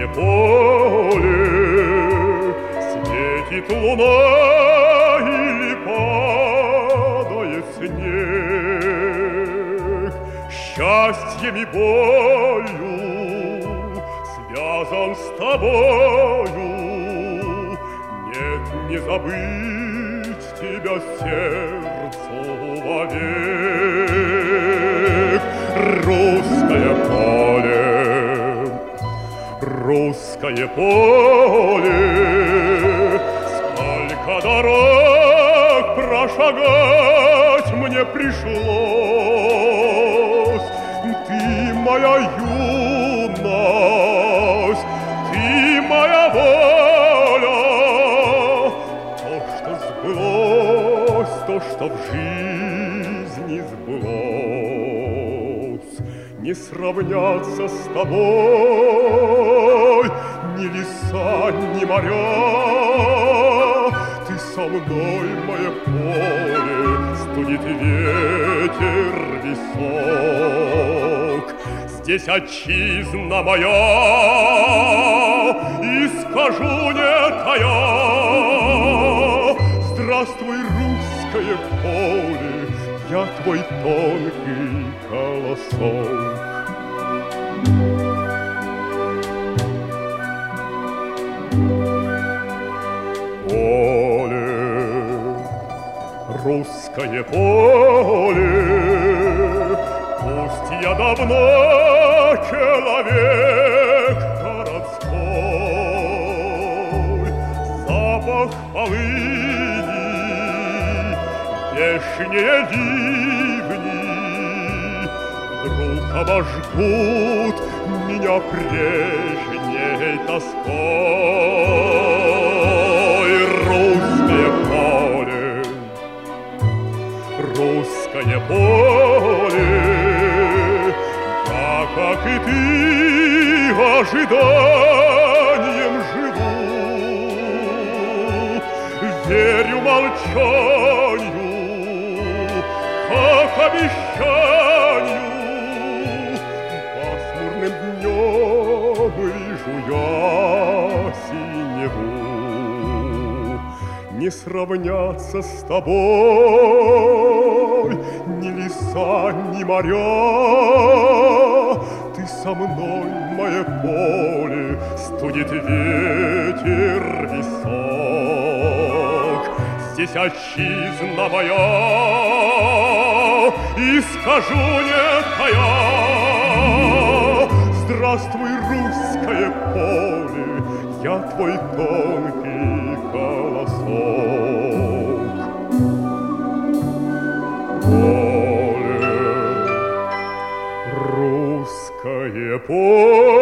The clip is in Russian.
русское поле, светит луна или падает снег. Счастьем и болью связан с тобою, нет, не забыть тебя сердцу вовек. Русское поле, русское поле, сколько дорог прошагать мне пришлось. Ты моя юность, ты моя воля, то, что сбылось, то, что в жизни сбылось. Не сравнятся с тобой ни леса, ни моря. Ты со мной, мое поле, студит ветер висок. Здесь отчизна моя, и скажу не тая: здравствуй, русское поле, я твой тонкий колосок. Поле, русское поле, пусть я давно человек городской, запах полыни, вешние ливни вдруг обожгут меня прежней тоской. Русское поле, русское поле, я, как и ты, ожиданием живу, верю молчанию, как обещанию, пасмурным днем и жуя синеву. Не сравнятся с тобой ни леса, ни моря. Ты со мной, мое поле, студит ветер висок. Здесь отчизна моя, и скажу не тая: здравствуй, русское поле, я твой тонкий колосок. Поле, русское поле,